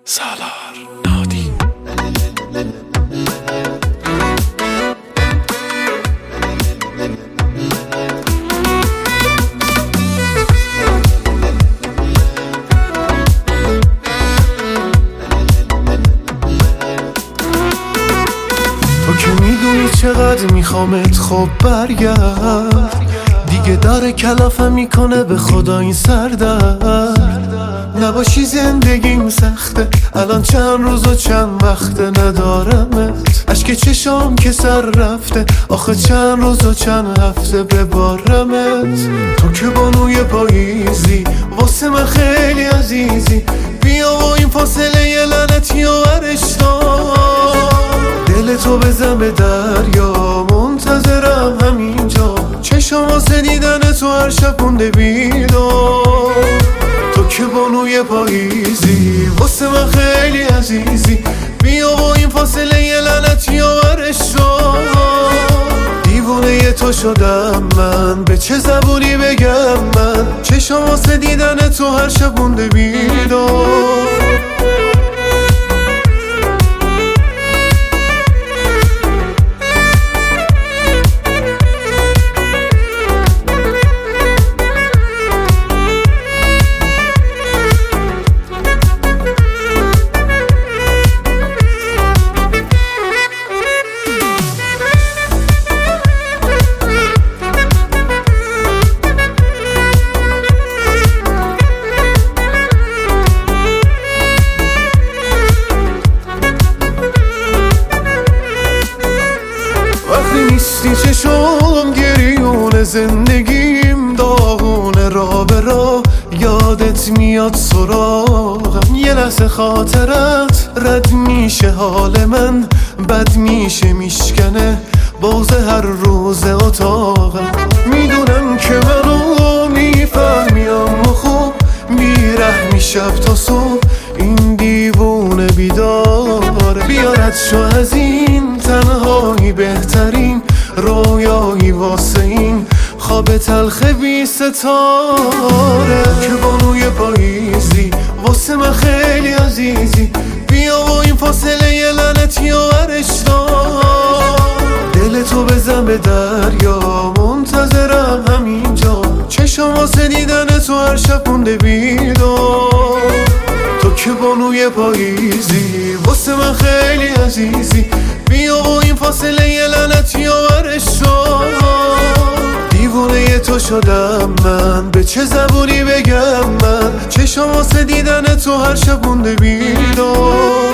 سالار نادی. تو که میدونی چقدر میخوامت، خب برگرد دیگه. داره کلافم میکنه به خدا این سردرد. نباشی زندگیم سخته، الان چند روز و چند وقته ندارمت. اشک چشام که سر رفته، آخه چند روز و چند هفته ببارمت. تو که بانوی پاییزی، واسه من خیلی عزیزی. بیا و این فاصله یه لعنتی و ورش دار. دل تو بزن به دریا، منتظرم همینجا. چشم واسه دیدن تو هر شب مونده بیدار. تو که بانوی پاییزی، واسه من خیلی عزیزی. بیا و این فاصله یه لعنتی و ورش دار. دیوونه تو شدم من، به چه زبونی بگم من. چشم واسه دیدن تو هر شب مونده بیدار. نیستی چشم گریون، زندگیم داغونه. را به را یادت میاد سراغم. یه لحظه خاطرت رد میشه، حال من بد میشه، میشکنه باز هر روز اتاقم. میدونم که منو میفهمی، اما خوب بیرحمی. شب تا صبح این دیوونه بیداره. بیارد شو از این تنهایی، بهترین رویایی واسه این خواب تلخ بی ستاره. که بانوی پاییزی، واسه من خیلی عزیزی. بیا و این فاصله یه لعنتی و ورش دار. دل تو بزن به دریا، منتظرم همینجا. چشم واسه دیدن تو هر شب مونده بیدار. تو که بانوی پاییزی، واسه من خیلی عزیزی. بیا و این فاصله یه لعنتی و ورش دار. دیوونه تو شدم من، به چه زبونی بگم من. چشم واسه دیدن تو هر شب مونده بیدار.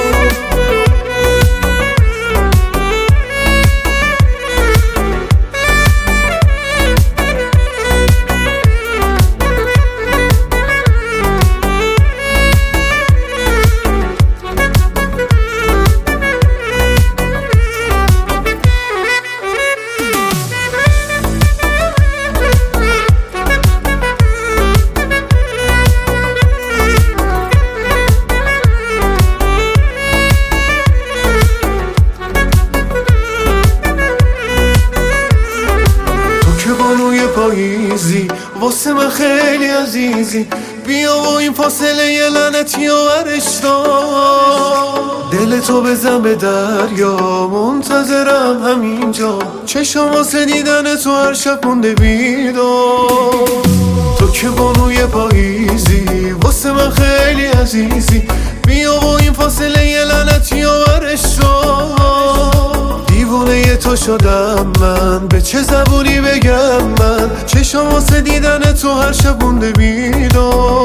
پاییزی، واسه من خیلی عزیزی. بیا و این فاصله یه لعنتی و ورش دار. دل تو بزن به دریا، منتظرم همینجا. چشم واسه دیدن تو هر شب مونده بیدار. تو که بانوی پاییزی، واسه من خیلی عزیزی. بیا و این فاصله یه لعنتی و ورش دار. دیوونه تو شدم من، به چه زبونی بگم من. چشم واسه دیدن تو هر شب مونده بیدار.